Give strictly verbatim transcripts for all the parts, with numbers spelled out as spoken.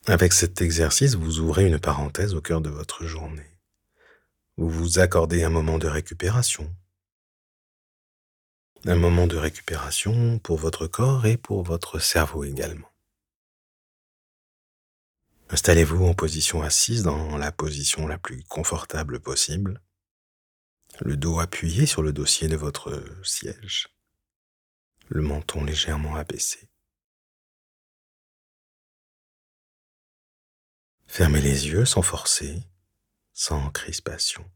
Avec cet exercice, vous ouvrez une parenthèse au cœur de votre journée. Vous vous accordez un moment de récupération. Un moment de récupération pour votre corps et pour votre cerveau également. Installez-vous en position assise dans la position la plus confortable possible. Le dos appuyé sur le dossier de votre siège. Le menton légèrement abaissé. Fermez les yeux sans forcer, sans crispation.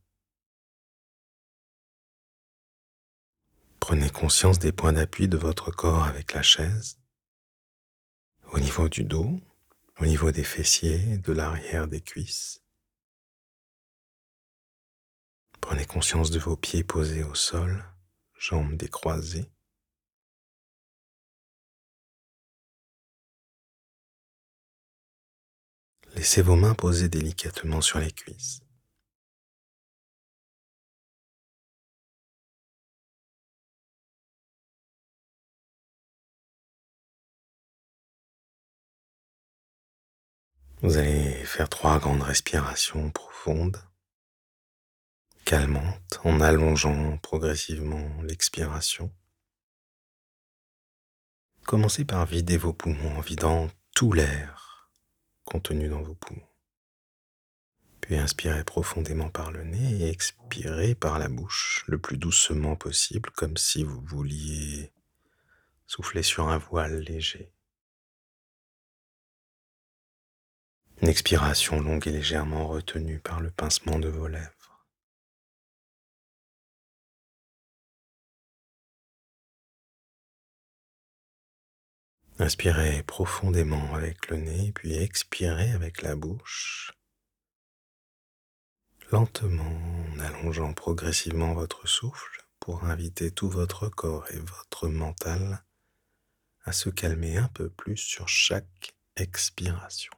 Prenez conscience des points d'appui de votre corps avec la chaise, au niveau du dos, au niveau des fessiers, de l'arrière des cuisses. Prenez conscience de vos pieds posés au sol, jambes décroisées. Laissez vos mains posées délicatement sur les cuisses. Vous allez faire trois grandes respirations profondes, calmantes, en allongeant progressivement l'expiration. Commencez par vider vos poumons en vidant tout l'air contenu dans vos poumons. Puis inspirez profondément par le nez et expirez par la bouche le plus doucement possible, comme si vous vouliez souffler sur un voile léger. Une expiration longue et légèrement retenue par le pincement de vos lèvres. Inspirez profondément avec le nez, puis expirez avec la bouche, lentement en allongeant progressivement votre souffle pour inviter tout votre corps et votre mental à se calmer un peu plus sur chaque expiration.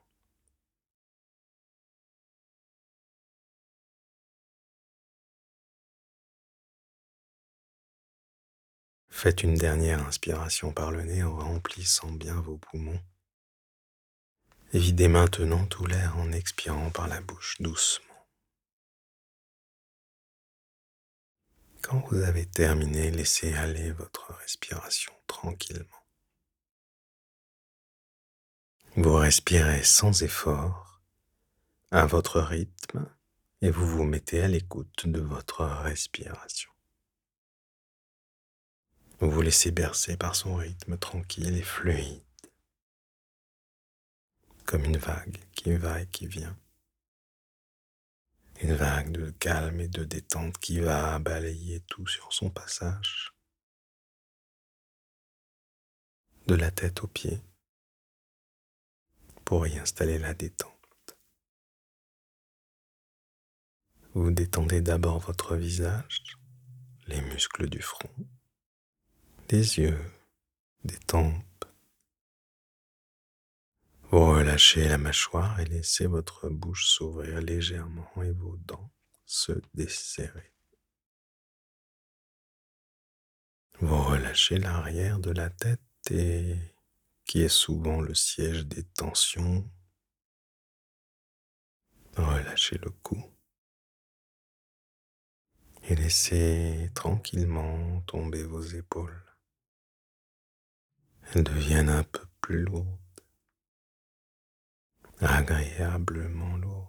Faites une dernière inspiration par le nez en remplissant bien vos poumons. Et videz maintenant tout l'air en expirant par la bouche doucement. Quand vous avez terminé, laissez aller votre respiration tranquillement. Vous respirez sans effort, à votre rythme, et vous vous mettez à l'écoute de votre respiration. Vous vous laissez bercer par son rythme tranquille et fluide, comme une vague qui va et qui vient. Une vague de calme et de détente qui va balayer tout sur son passage, de la tête aux pieds, pour y installer la détente. Vous détendez d'abord votre visage, les muscles du front, des yeux, des tempes. Vous relâchez la mâchoire et laissez votre bouche s'ouvrir légèrement et vos dents se desserrer. Vous relâchez l'arrière de la tête et qui est souvent le siège des tensions. Relâchez le cou et laissez tranquillement tomber vos épaules. Elles deviennent un peu plus lourdes, agréablement lourdes,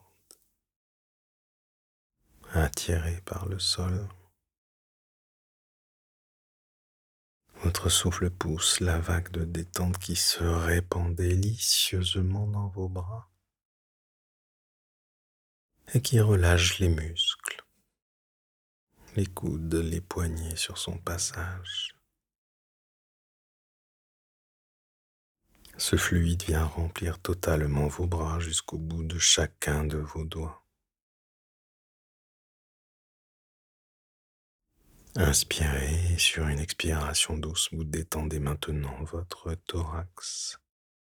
attirées par le sol. Votre souffle pousse la vague de détente qui se répand délicieusement dans vos bras et qui relâche les muscles, les coudes, les poignets sur son passage. Ce fluide vient remplir totalement vos bras jusqu'au bout de chacun de vos doigts. Inspirez et sur une expiration douce, vous détendez maintenant votre thorax.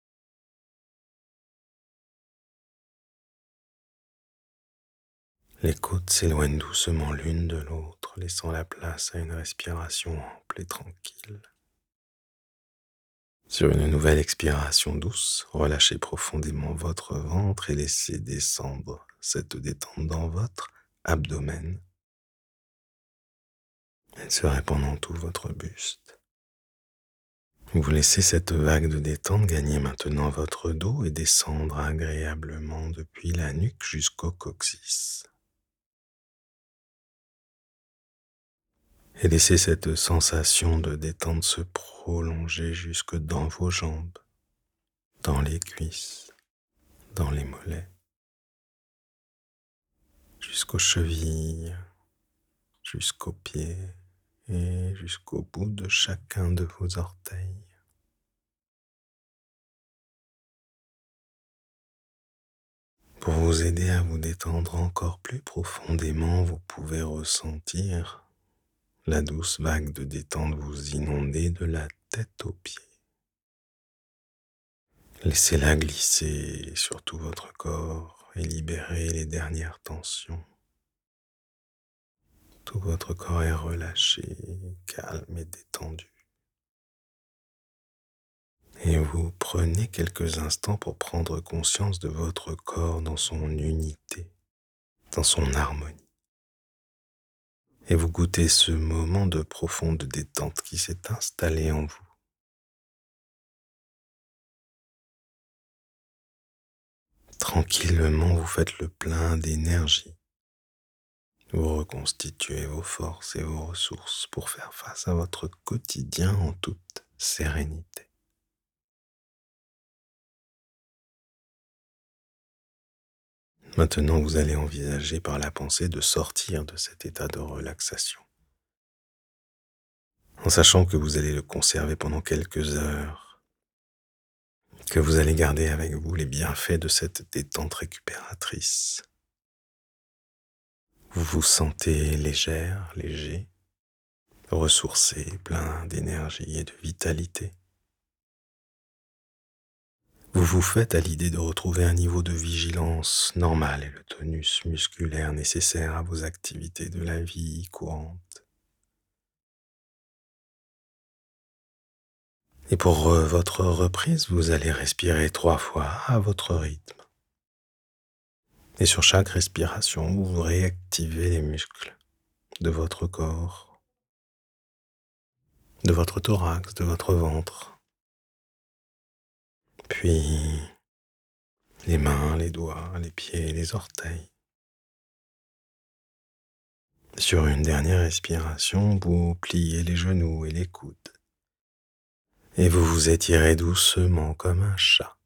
Les côtes s'éloignent doucement l'une de l'autre, laissant la place à une respiration ample et tranquille. Sur une nouvelle expiration douce, relâchez profondément votre ventre et laissez descendre cette détente dans votre abdomen. Elle se répand dans tout votre buste. Vous laissez cette vague de détente gagner maintenant votre dos et descendre agréablement depuis la nuque jusqu'au coccyx. Et laissez cette sensation de détente se prolonger jusque dans vos jambes, dans les cuisses, dans les mollets, jusqu'aux chevilles, jusqu'aux pieds et jusqu'au bout de chacun de vos orteils. Pour vous aider à vous détendre encore plus profondément, vous pouvez ressentir la douce vague de détente vous inonder de la tête aux pieds. Laissez-la glisser sur tout votre corps et libérer les dernières tensions. Tout votre corps est relâché, calme et détendu. Et vous prenez quelques instants pour prendre conscience de votre corps dans son unité, dans son harmonie. Et vous goûtez ce moment de profonde détente qui s'est installé en vous. Tranquillement, vous faites le plein d'énergie. Vous reconstituez vos forces et vos ressources pour faire face à votre quotidien en toute sérénité. Maintenant, vous allez envisager par la pensée de sortir de cet état de relaxation, en sachant que vous allez le conserver pendant quelques heures, que vous allez garder avec vous les bienfaits de cette détente récupératrice. Vous vous sentez légère, léger, ressourcé, plein d'énergie et de vitalité. Vous vous faites à l'idée de retrouver un niveau de vigilance normal et le tonus musculaire nécessaire à vos activités de la vie courante. Et pour euh, votre reprise, vous allez respirer trois fois à votre rythme. Et sur chaque respiration, vous réactivez les muscles de votre corps, de votre thorax, de votre ventre. Puis les mains, les doigts, les pieds, les orteils. Sur une dernière respiration, vous pliez les genoux et les coudes. Et vous vous étirez doucement comme un chat.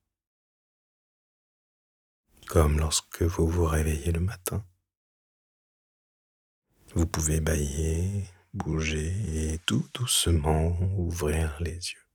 Comme lorsque vous vous réveillez le matin. Vous pouvez bâiller, bouger et tout doucement ouvrir les yeux.